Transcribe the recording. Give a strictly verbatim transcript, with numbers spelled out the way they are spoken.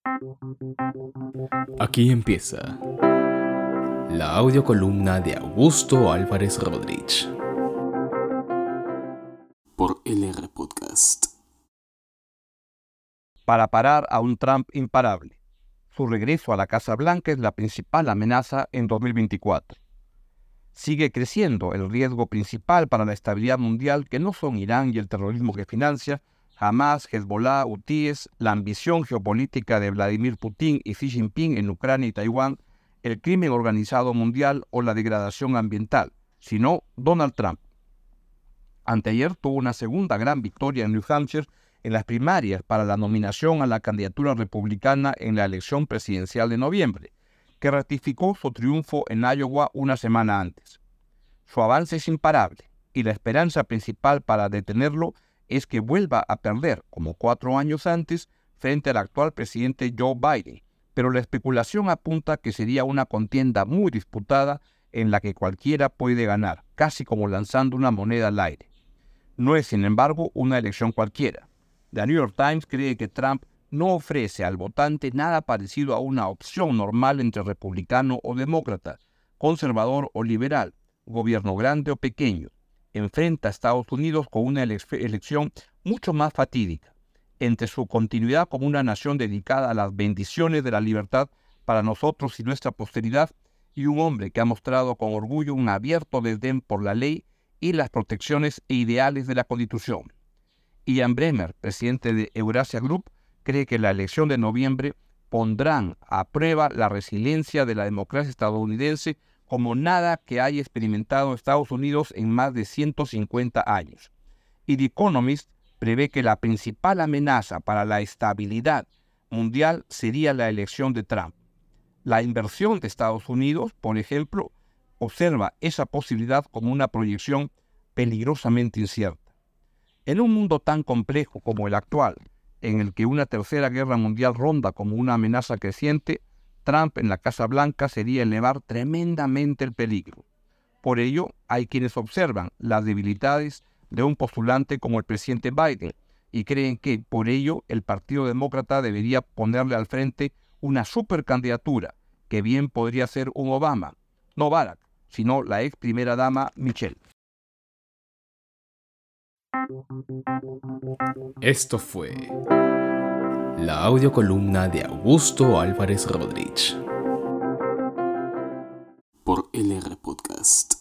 Aquí empieza la audiocolumna de Augusto Álvarez Rodríguez por L R Podcast. Para parar a un Trump imparable. Su regreso a la Casa Blanca es la principal amenaza en dos mil veinticuatro. Sigue creciendo el riesgo principal para la estabilidad mundial, que no son Irán y el terrorismo que financia, Hamas, Hezbollah, hutíes, la ambición geopolítica de Vladimir Putin y Xi Jinping en Ucrania y Taiwán, el crimen organizado mundial o la degradación ambiental, sino Donald Trump. Anteayer tuvo una segunda gran victoria en New Hampshire en las primarias para la nominación a la candidatura republicana en la elección presidencial de noviembre, que ratificó su triunfo en Iowa una semana antes. Su avance es imparable y la esperanza principal para detenerlo es que vuelva a perder, como cuatro años antes, frente al actual presidente Joe Biden, pero la especulación apunta que sería una contienda muy disputada en la que cualquiera puede ganar, casi como lanzando una moneda al aire. No es, sin embargo, una elección cualquiera. The New York Times cree que Trump no ofrece al votante nada parecido a una opción normal entre republicano o demócrata, conservador o liberal, gobierno grande o pequeño. Enfrenta a Estados Unidos con una ele- elección mucho más fatídica, entre su continuidad como una nación dedicada a las bendiciones de la libertad para nosotros y nuestra posteridad, y un hombre que ha mostrado con orgullo un abierto desdén por la ley y las protecciones e ideales de la Constitución. Ian Bremmer, presidente de Eurasia Group, cree que la elección de noviembre pondrán a prueba la resiliencia de la democracia estadounidense como nada que haya experimentado Estados Unidos en más de ciento cincuenta años. Y The Economist prevé que la principal amenaza para la estabilidad mundial sería la elección de Trump. La inversión de Estados Unidos, por ejemplo, observa esa posibilidad como una proyección peligrosamente incierta. En un mundo tan complejo como el actual, en el que una tercera guerra mundial ronda como una amenaza creciente, Trump en la Casa Blanca sería elevar tremendamente el peligro. Por ello, hay quienes observan las debilidades de un postulante como el presidente Biden y creen que, por ello, el Partido Demócrata debería ponerle al frente una supercandidatura, que bien podría ser un Obama, no Barack, sino la ex primera dama Michelle. Esto fue la audiocolumna de Augusto Álvarez Rodríguez por L R Podcast.